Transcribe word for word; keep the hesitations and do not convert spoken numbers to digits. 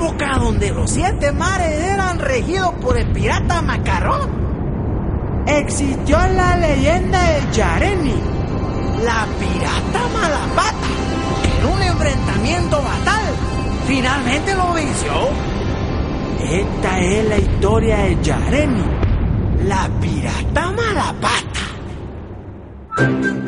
época donde los siete mares eran regidos por el pirata Macarrón, existió la leyenda de Yareni, la pirata Malapata, que en un enfrentamiento fatal finalmente lo venció. Esta es la historia de Yareni, la pirata Malapata.